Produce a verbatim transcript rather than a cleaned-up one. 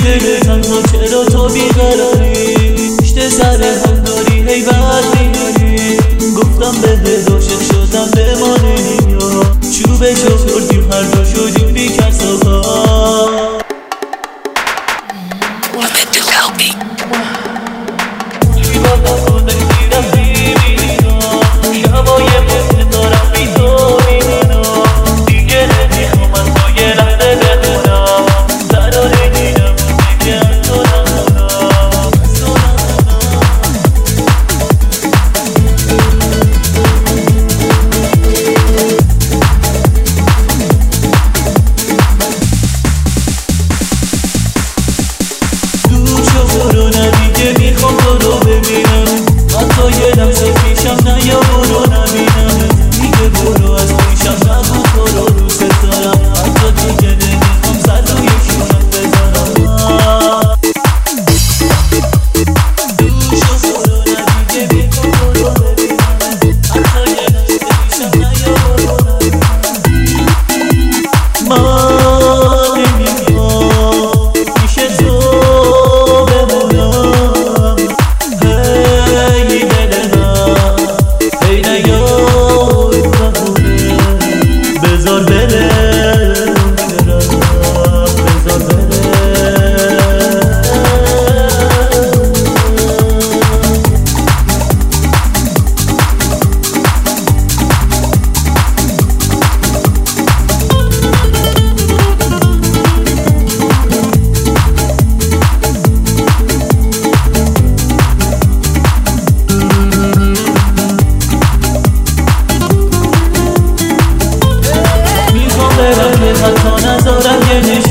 دل تنها چرا تو بیقراری پشت سر هم داری هی بد میاری گفتم به عاشق شدم بمانی یا چوبشو خوردیم هر دو شدیم بی کس و پا برو ندیگه میخوام تو رو ببینم حتی یه لحظه پیشم نیا برو نبینم دیگه برو از پیشم نگو تو رو دوست دارم حتی دیگه نمیخوام سر روی شونت بذارم دوشو برو ندیگه میخوام تو رو ببینم حتی یه لحظه پیشم نیا برو نبینم من نمیخوام پیش تو حتی نذارم یه